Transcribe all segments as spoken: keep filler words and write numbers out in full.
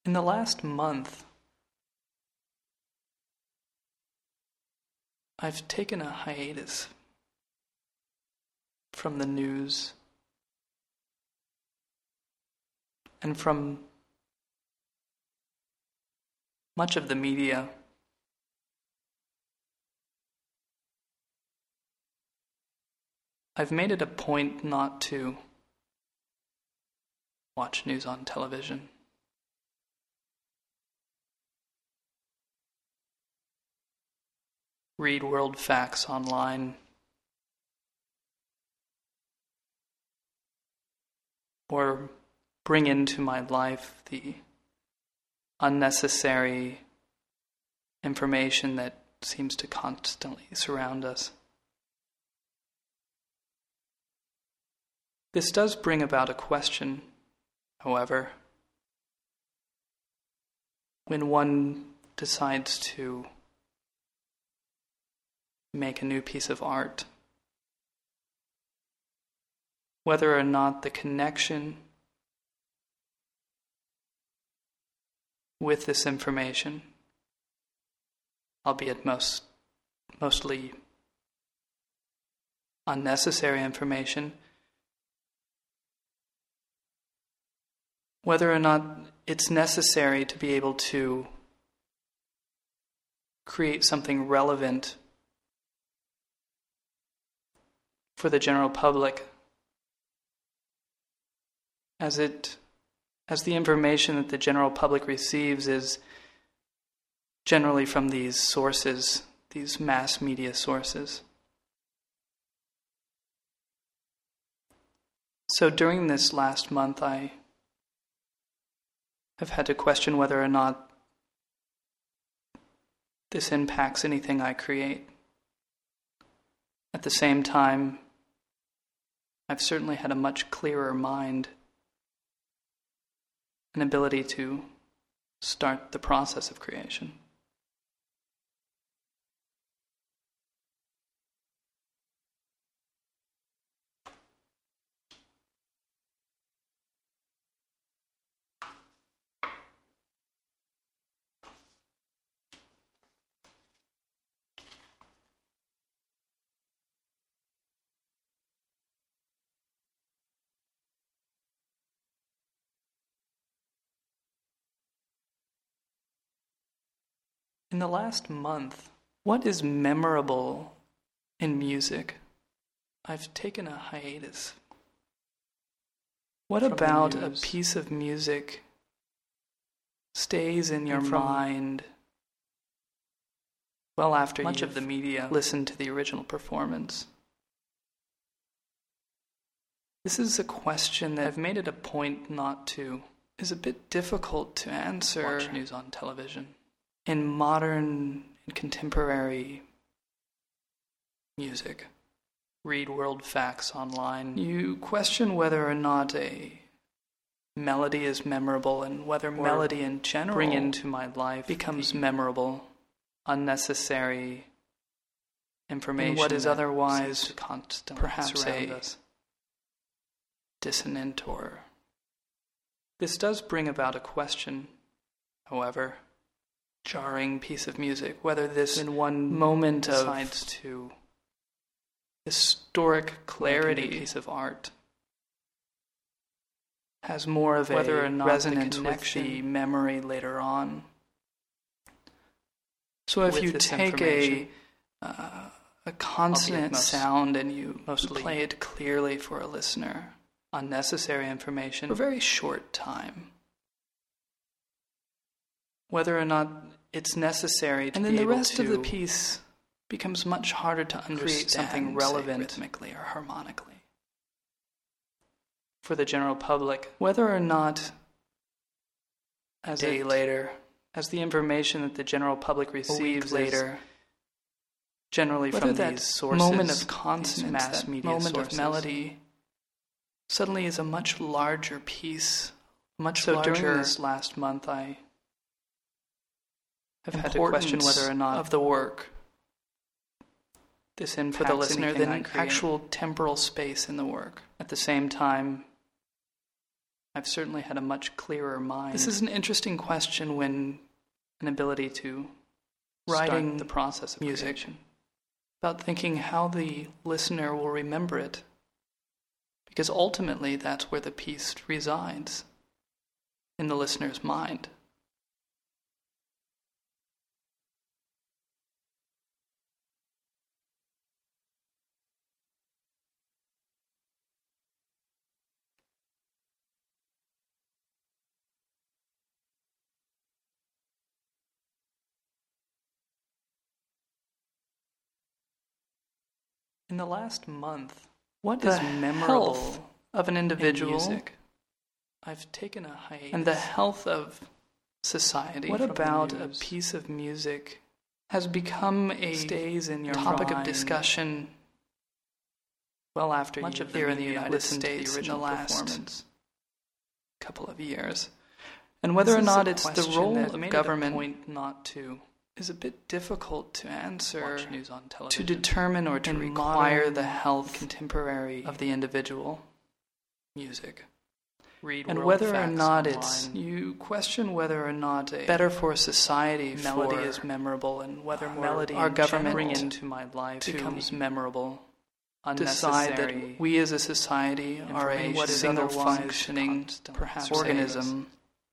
In the last month, I've taken a hiatus from the news and from much of the media. I've made it a point not to watch news on television. Read world facts online, or bring into my life the unnecessary information that seems to constantly surround us. This does bring about a question, however, when one decides to make a new piece of art, whether or not the connection with this information, albeit most mostly unnecessary information, whether or not it's necessary to be able to create something relevant for the general public, as it as the information that the general public receives is generally from these sources, these mass media sources. So during this last month, I have had to question whether or not this impacts anything I create. At the same time, I've certainly had a much clearer mind, an ability to start the process of creation. In the last month, what is memorable in music? I've taken a hiatus. What about a piece of music stays in your mind well after much of the media listened to the original performance? This is a question that I've made it a point not to, is a bit difficult to answer. Watch news on television. In modern and contemporary music, read world facts online, you question whether or not a melody is memorable and whether or melody in general bring into my life becomes memorable, unnecessary information, what is otherwise constantly perhaps a us. dissonant or... This does bring about a question, however, jarring piece of music, whether this in one moment decides to historic clarity piece of art has more of whether a or not resonance with the memory later on. So if you take a uh, a consonant sound and you mostly play it clearly for a listener, unnecessary information for a very short time, whether or not it's necessary to and then be the able rest of the piece becomes much harder to understand, create something relevant rhythmically or harmonically for the general public, whether or not as a day later, as the information that the general public receives later, generally from these sources, moment of consonance, mass media moment sources, of melody, suddenly is a much larger piece, much so larger. During this last month, I have had to question whether or not of the work this impacts for the listener than actual temporal space in the work. At the same time, I've certainly had a much clearer mind. This is an interesting question when an ability to writing start the process of music, creation. About thinking how the listener will remember it, because ultimately that's where the piece resides, in the listener's mind. In the last month, what is memorable health of an individual music? I've taken a hiatus. And the health of society. What about a piece of music has become a stays in your topic mind of discussion well after much of here in the United States in the last couple of years? And whether or not it's the role of government point not to is a bit difficult to answer, news on television, to determine or to require the health contemporary of the individual music. Read and whether or not online. It's, you question whether or not a better for society melody is memorable, and whether melody our government bring into my life becomes memorable. Decide that we as a society are a single functioning, perhaps organism,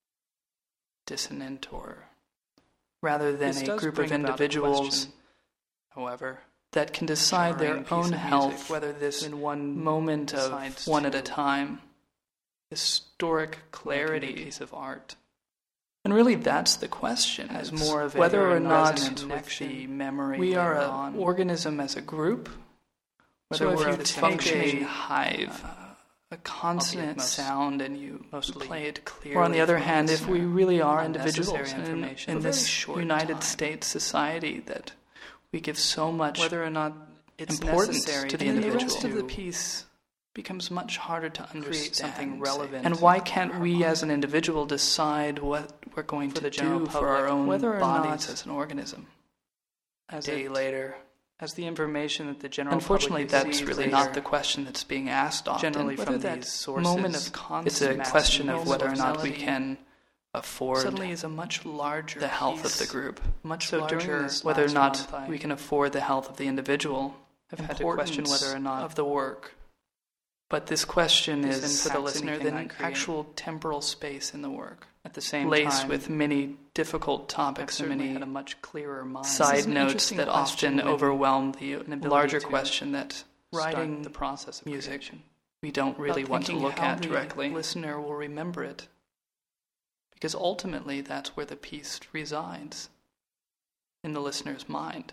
dissonant or rather than a group of individuals, however, that can decide their own health, music, whether this in one moment of one at a time, historic clarity piece of art. And really that's the question, as more of whether or not the memory we are an organism as a group, whether so we're a functioning hive, uh, a consonant sound, and you play it clearly. Or on the other hand, if we really are individuals in, in this United time. States society that we give so much whether or not it's importance to the individual, the rest of the piece becomes much harder to understand something relevant. And why can't we as an individual decide what we're going to do for our own whether or bodies not as an organism? As a day later, as the information that the general unfortunately that's really later. Not the question that's being asked often. Generally from these sources, moment of it's a question of whether or not we can afford suddenly is a much larger the health piece. Of the group, much so larger whether or not month, we can afford the health of the individual. I've had to question whether or not of the work. But this question this is for the listener than actual temporal space in the work. At the same laced time, with many difficult topics and many had a much clearer mind. Side notes that often overwhelm the larger question that writing the process of music creation. We don't really want to look at directly. The listener will remember it, because ultimately that's where the piece resides, in the listener's mind.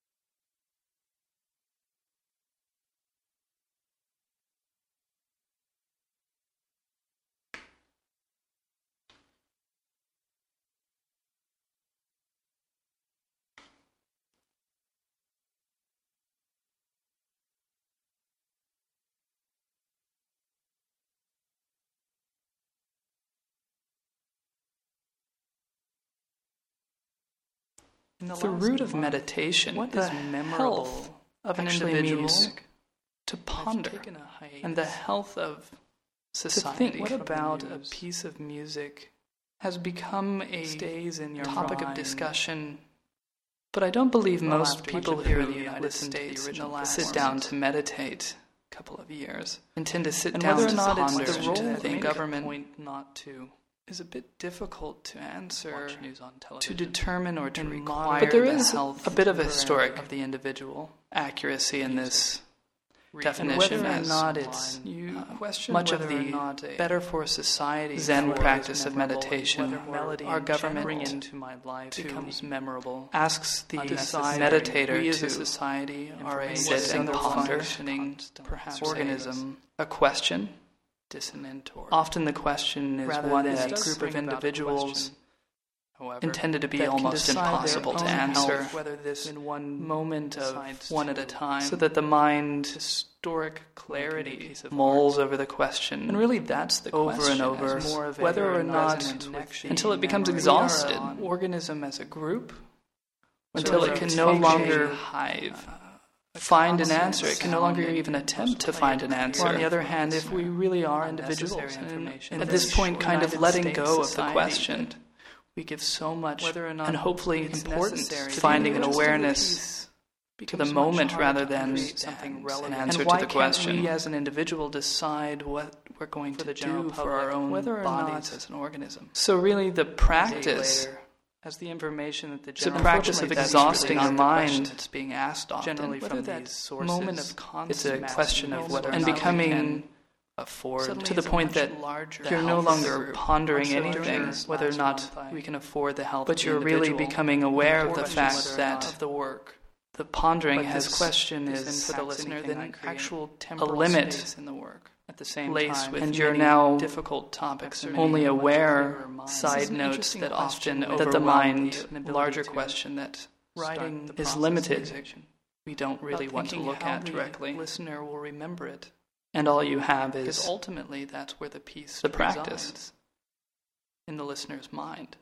The root of meditation what is memorable of an individual to ponder, and the health of society. To think, what about a piece of music has become a stays in your topic mind. Of discussion? But I don't believe well, most people here in the United States sit down to meditate a couple of years, intend to sit and down whether or not to ponder it's the role of the government point not to. Is a bit difficult to answer, news on to determine or to require. But there is the a bit of a historic of the individual accuracy in this definition. Whether or not it's you question much of the better for society Zen practice of meditation, our government bring into my life becomes memorable. Asks the meditator we as a society are a Zen functioning perhaps organism a question. Dissonant or often the question is one that a group of individuals however, intended to be almost impossible to answer whether this in one moment of one at a time so that the mind historic clarity mulls over the question and really that's the over question and over more of whether or not until it becomes exhausted organism as a group until so it can no longer hive find an answer. It can no longer even attempt to find an answer. On the other hand, if we really are individuals, and, and at this point kind of letting go of the question, we give so much and hopefully importance to finding an awareness to the moment rather than something relevant. An answer to the question. And why can't we as an individual decide what we're going to do for our own bodies as an organism? So really the practice as the information that the general, it's a practice of exhausting our mind. It's being asked often, generally from these sources. Moment of it's a question of whether and becoming afford to the point that you're no longer pondering anything, whether or not we can afford the help. But you're really becoming aware of the fact that of the work, the pondering has question is for the listener than actual temporal a limit in the work. At the same time, and you're now difficult topics only aware side notes that often that the mind larger question that writing is limited. We don't really want to look at directly. Listener will remember it, and all you have is ultimately that's where the piece the practice in the listener's mind.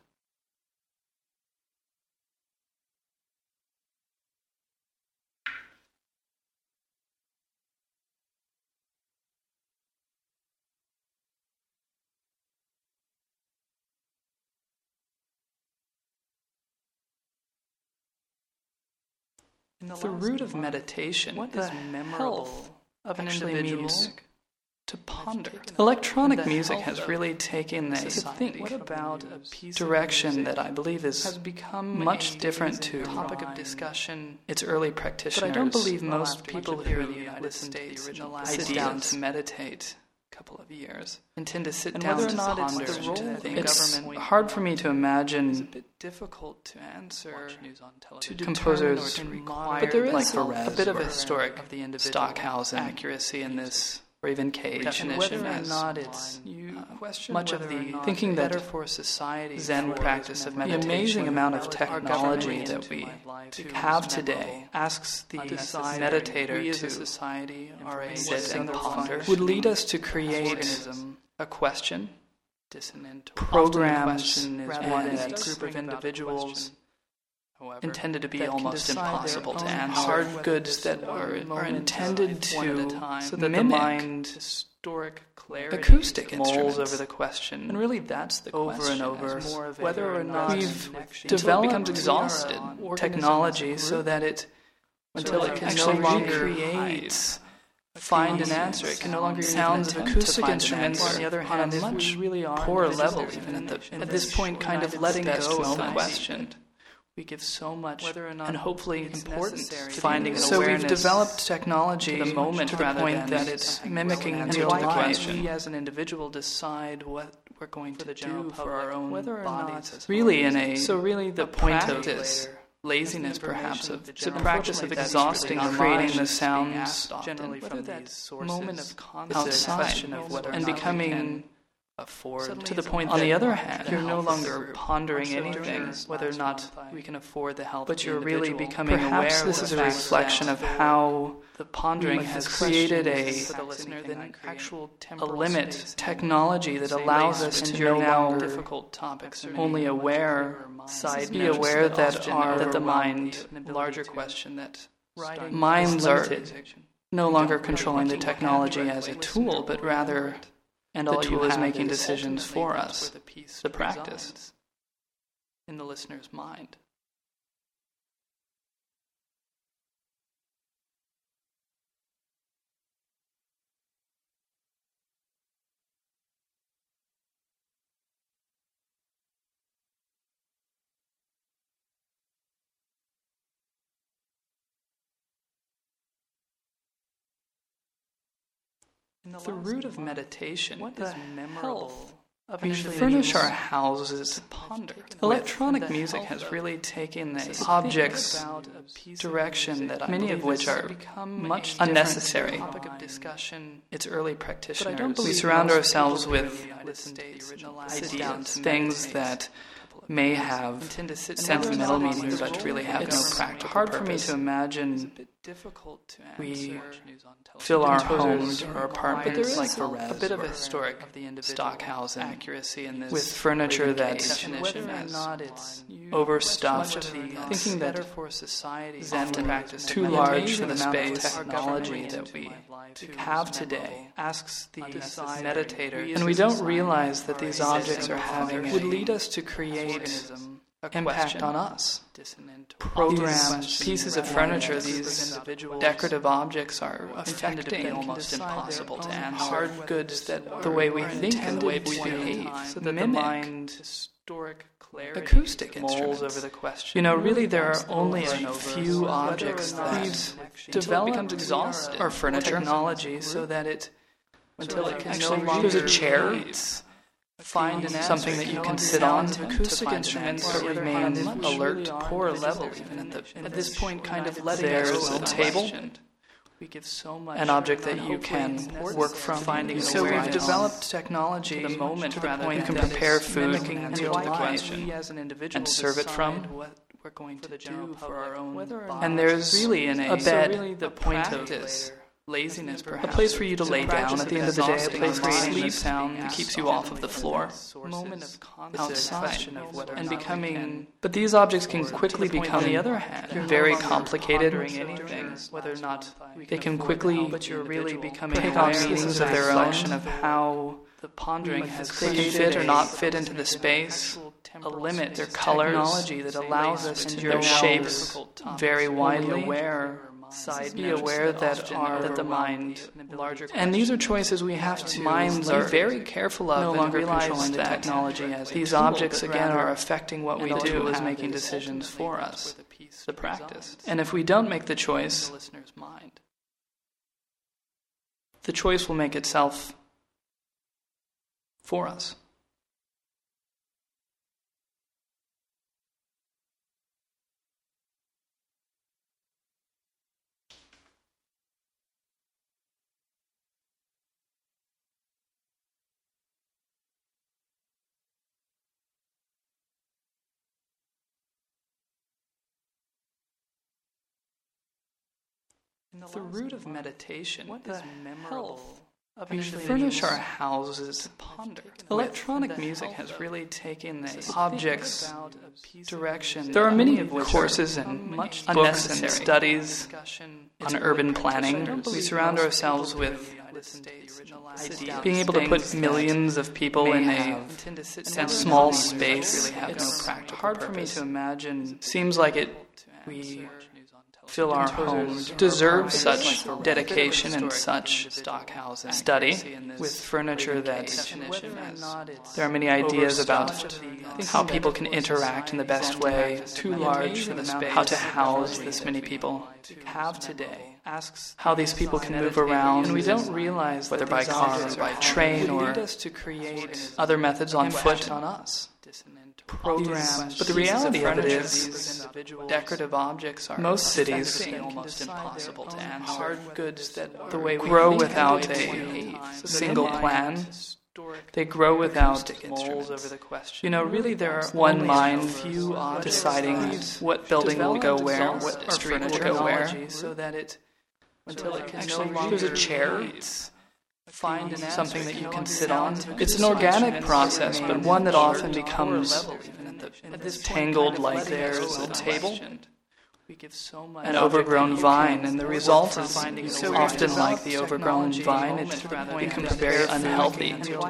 The root of meditation what is memorable of an individual music to ponder. Electronic music has really taken a think what about a piece direction that I believe is has become much different to topic of discussion. Its early practitioners, but I don't believe most people here in the United States sit down to meditate. Couple of years intend to sit and down whether or not to ponder. It's, the role of the it's government hard for me to imagine. It's a bit difficult to answer to composers, or to but there is like a, a bit of a historic of the Stockhausen accuracy in this, or even Cage definition. Whether or not it's you uh, question much of the thinking that for society Zen practice of meditation, the amazing amount of technology that we have today asks the meditator we to society sit and ponder would lead us to create a question, program and a group of individuals intended to be almost impossible to answer. Hard goods that are, are intended to so that mimic the mind historic clarity acoustic instruments over the question. And really that's the over question. Over and over whether or not we've developed becomes exhausted technology so that it until so it can no longer create find an answer. It can no longer sounds of acoustic instruments on the other hand on a much really poor level even at, the, at this point kind of letting go of the question. We give so much whether or not and hopefully importance to finding an so awareness. So we've developed technology to the moment to the point that it's mimicking real life. We as an individual decide what we're going to do for our own whether or bodies. Not really in a so really the point of this laziness perhaps of the practice of exhausting and creating the sounds generally from these moment of outside and becoming afford to the point on the other hand you're no longer pondering anything whether or not we can afford the help but you're really becoming perhaps aware this is a reflection of how the pondering has created a actual a limit technology that allows us to no longer difficult topics only aware side be aware that are that the mind larger question that minds are no longer controlling the technology as a tool but rather and all the tool is making decisions for us, the, the practice in the listener's mind. The root of meditation what is memorable of we should furnish our houses to ponder. Electronic music has really taken the objects direction that many of which are much unnecessary. Topic of discussion. Its early practitioners. We surround ourselves with ideas, things that may have sentimental meaning but really have no practical purpose. Hard for me to imagine difficult to answer. We fill our homes or apartments like a, a bit of a historic of the stock housing accuracy in this with furniture that's whether or not it's overstuffed, thinking that for society Zen practice too large for the space technology that we have today asks the meditator, and we don't realize that these objects are having would lead us to create impact on us. Programs, pieces of furniture, these decorative objects are affecting almost impossible to answer. Hard goods that the way we think and the way we behave, so that the mind historic clarity acoustic instruments over the question. You know, really, there are only a few objects that develop exhausted our furniture technology, so that it until it can actually no longer there's a chair. Find something that you can sit on. Acoustic instruments that remain alert, poor level, even at the at this point, kind of letting there's a table. We give so much an object that you can work from. Finding so we've developed technology to the moment to the point you can that prepare food and and answer the question as an individual and serve it from. What we're going to do for our own and there's really in a, a bed, so really the a point practice, of laziness, perhaps. a place for you to lay down at the end of the day, a place where you sleep sound that keeps you off of the floor, moment of outside, and becoming. But these objects can quickly become, on the other hand, very complicated. Anything, whether or not they can quickly, but you're really becoming take on meanings of their own, of how the pondering has they can fit or not fit into the space, a limit, their colors, technology that allows us to their shapes vary widely. Aware. Side be aware that are that the mind larger and these are choices we have to minds be are very careful of no and longer realize controlling the that technology as these tool, objects again rather, are affecting what we do is making decisions for us, the practice. And if we don't make the choice, the listener's mind, the choice will make itself for us. The root of meditation, what the is memorable of we actually furnish our houses. Ponder. Electronic music has really taken the objects direction. There are many of which courses and much books and studies on urban planning. We surround ourselves with being able to put millions of people in a, in a small space. It's hard for me to imagine. Seems like it. We fill our homes deserve such dedication and such study with furniture that there are many ideas about how people can interact in the best way, too large for the space, how to house this many people have today, asks how these people can move around, and we don't realize whether by car or by train or other methods on foot on us. Programs, but the reality of it is, decorative objects are most cities almost impossible to answer. Hard goods that the way we grow without a single plan. They grow without moles over the question. You know, really, there are one mind few deciding what building will go where, what street will go where, so that it until it can actually no there's a chair. Find something that you can sit on. It's an organic process, but one that often becomes tangled like there's a table, an overgrown vine, and the result is often like the overgrown vine. It becomes very unhealthy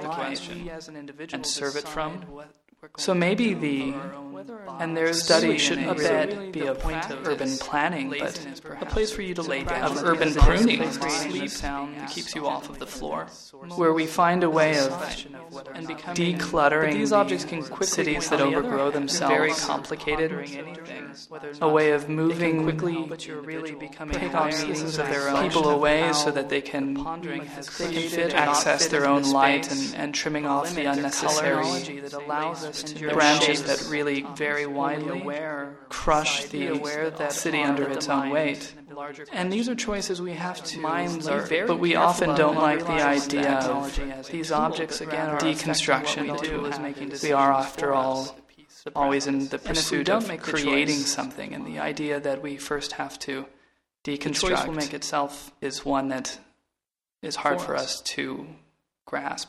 and serve it from. So maybe the and there's study shouldn't a bed be a point of urban planning, but a place for you to lay down, of urban pruning, sleep sound that keeps you off of the floor, where we find a way of decluttering these objects can quickly cities that overgrow themselves, very complicated, a way of moving quickly, but you're really becoming take on pieces of their own people away so that they can they can fit access their own light and, and trimming off the unnecessary that allows us to branches that really very widely aware, crush the aware that city under its own weight. And these are choices we have to mind, but we often don't like the idea of these objects again are deconstruction. We are, after all, always in the pursuit of creating something, and the idea that we first have to deconstruct. The choice will make itself is one that is hard for us to grasp.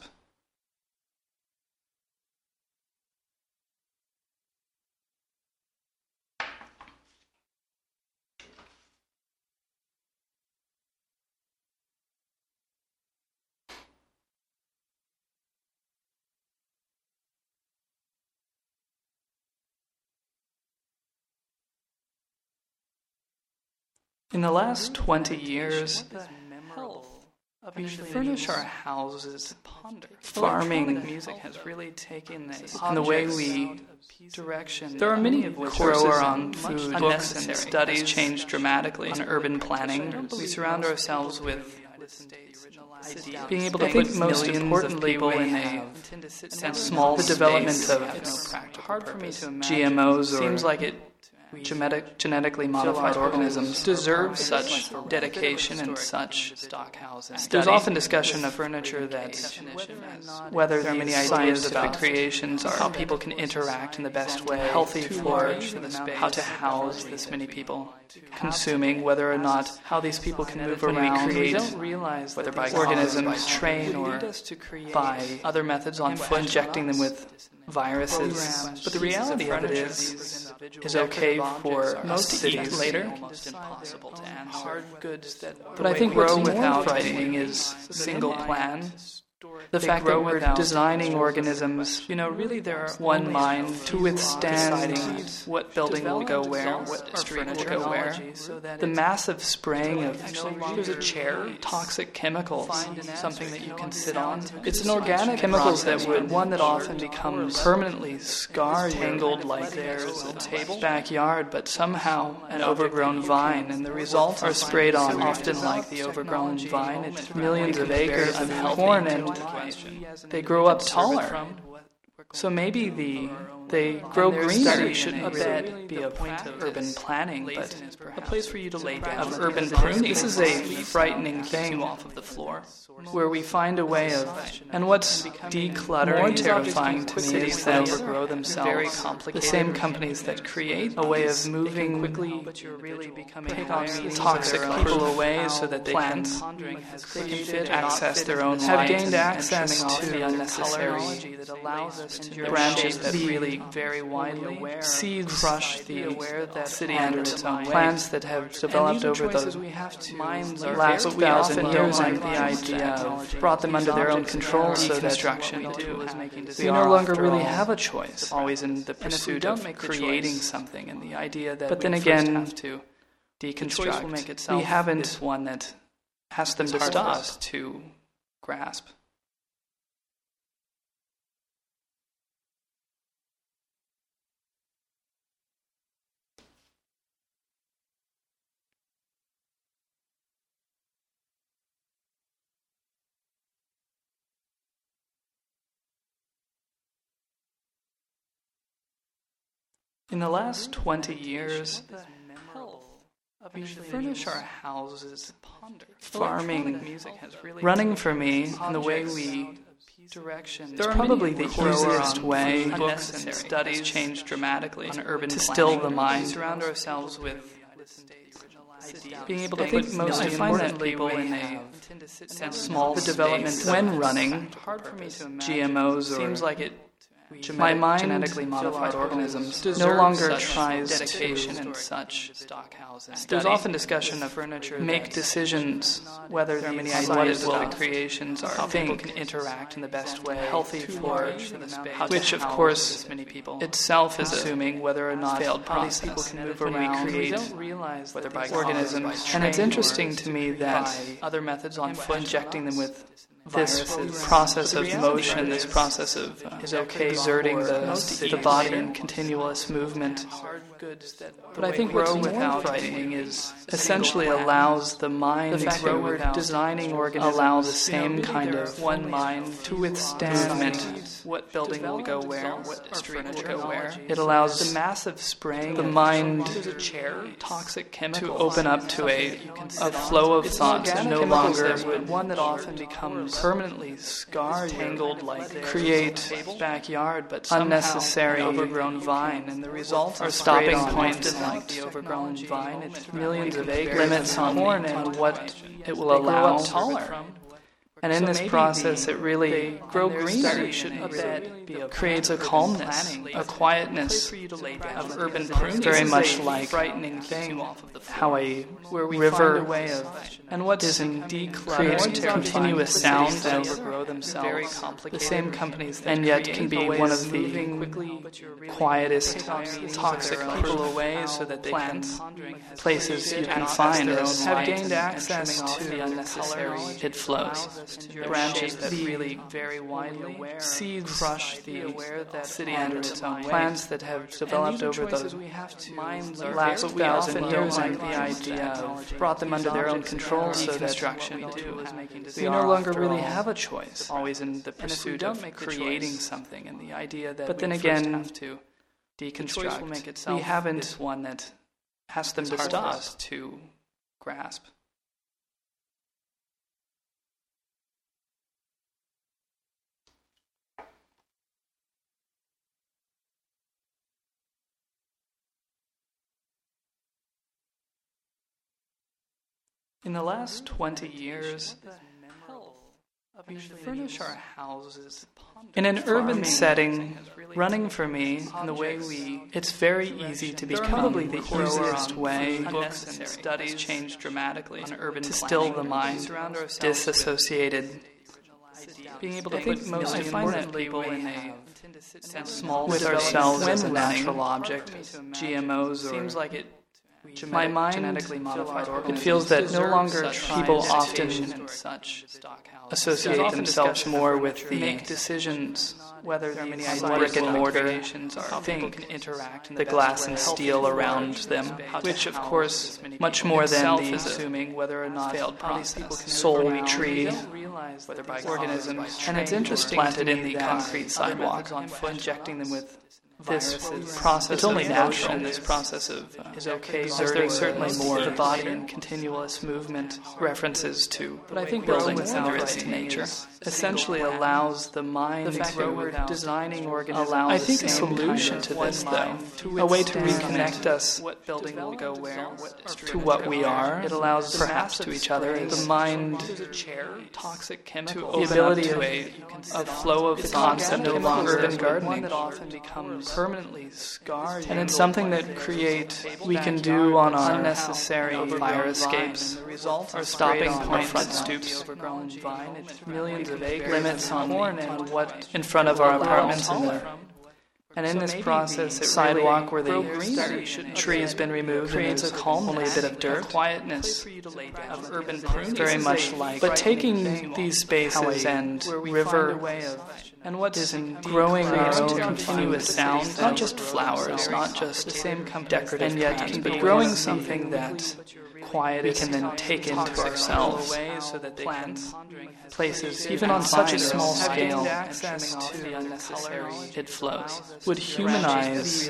In the last twenty years, we furnish our houses. Farming music has really taken a, in the way we direction. There are many of which grow our own food, books, and studies change dramatically. On urban planning, we surround ourselves with being able to put most importantly in a small the development of hard for me to imagine. G M Os or seems like it. Genetic, genetically modified organisms deserve such dedication and such stock houses. There's often discussion of furniture that whether there are many ideas about creations or how people can interact in the best way, healthy for how to house this many people consuming, whether or not how these people can move around. We don't realize whether by organisms train or by other methods on foot, injecting them with viruses. But the reality of it is, is okay for most cities later. Almost impossible to answer. Hard goods that but I think what's more frightening is single plan. The they fact that we're designing organisms, you know, really there are one mind to withstand deciding what building will go where, what street will go where. So the massive spraying of, actually, there's a chair, toxic chemicals, something that you can sit on. It's an organic chemicals that would, one that often becomes permanently scarred, tangled like there's a table backyard, but somehow an overgrown vine, and the results are sprayed on often like the overgrown vine. It's millions of acres of corn, and they grow up taller. So maybe the they grow greener shouldn't really be a point of urban planning, but a place for you to lay down. Of urban pruning. This is a frightening thing off of the floor, where we find a way of, and what's decluttering more terrifying to me is that overgrow themselves. The same companies that create a way of moving quickly, but you're really becoming take on toxic people away so that they can they can fit access their own light, have gained access to the unnecessary that allows us to branches that really very widely seeds crush the city under its own plants that have developed over the last thousand years, and the idea of brought them under their own control so that we no longer really have a choice, always in the pursuit of creating something, and the idea that but then again have to deconstruct. We haven't one that asks them to stop to grasp. In the last twenty years, we furnish our houses. Farming music has really running for me in the way we direction. There are probably the easiest way. Books and studies change dramatically on urban to still the mind. Surround ourselves with being able to put most importantly people in a small the development when running. Hard for me to imagine. G M Os or seems like it. My mind, genetically modified organisms, no longer tries dedication and such stock houses. There's often discussion of furniture make decisions whether there are many ideas about the creations are how people can interact in the best way, healthy for which, of course, many people itself is assuming whether or not failed process. People can move around. We don't realize whether by organisms, and it's interesting to me that other methods on foot injecting them with this process of motion, this process of uh, is okay exerting the, the body in continuous movement. But I think what's more frightening is essentially allows the mind, the fact that we're designing organisms, allow the same kind of one mind to withstand movement. What building will go where, what street will go where. It allows the massive spraying the mind, toxic chemicals, to open up to a, a flow of thoughts and no longer one that often becomes permanently scarred, tangled like they create backyard, but unnecessary overgrown vine, and the results are stopping point in like the overgrown vine. It's millions of acres, limits on corn and what it will allow taller. And in so this process, it really grow greener, creates a calmness, a quietness of urban pruning, very much like frightening thing, how a river and what is indeed creates continuous sound and overgrow themselves. The same companies, and yet can be one of the quietest, toxic people away, so that they can places you can find have gained access to the unnecessary. It flows. Branches that really vary widely, seeds crush the city under its own weight. Plants that have developed over those last thousand years, and the idea of brought them under their own control, so that we no longer really have a choice. Always in the pursuit of creating something, and the idea that. But then again, have to deconstruct. We haven't one that asks them to stop to grasp. In the last twenty years, we furnish our houses in an urban setting. Running for me, and the way we, it's very easy to become probably the easiest way. Books and studies change dramatically on urban to still the mind, disassociated. Being able to put most important people in a small with ourselves as a natural object. G M Os seems like it. My mind, genetically modified organisms, it feels that no longer people often associate themselves more with the make decisions, whether these brick and mortar think, interact, the glass and steel around them, which of course much more than the assuming whether or not failed process, soul tree, whether by organisms, and it's interesting planted in the concrete sidewalk, injecting them with. This process, it's only natural. This process of uh, is okay. There's certainly more the body and continuous movement references to. But I think building under its nature essentially allows the mind the fact to that we're designing organisms. I think a solution to this, though, a way to reconnect us what building will go where to what we are. It allows perhaps to each other. The mind, toxic chemical, the ability of a of flow of the concept of urban gardening that often becomes permanently scarred, and it's something that create we can do on our unnecessary fire escapes, our stopping point front stoops, overgrown vine, millions of acres, limits on corn and what in front of our apartments in there. And in this process, it sidewalk where the tree has been removed creates a calm, only a bit of dirt, quietness of urban pruning, very much like. But taking these spaces and river and what is in growing our own continuous sound, not just flowers, not just the same decorative, and yet can be growing something that quiet we can then take into ourselves, so that plants, places, even on such a small scale, access to the unnecessary, it flows, would humanize,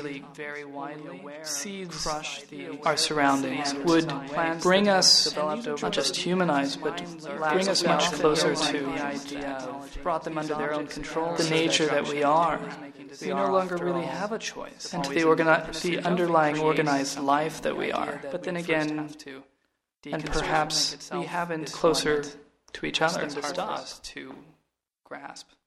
seeds, our surroundings, would bring us, not just humanize, but bring us much closer to the idea, brought them under their own control, the nature that we are. We no longer really have a choice, and to the, organi- the underlying organized life that we are. But then again, and perhaps we haven't closer to each other to grasp.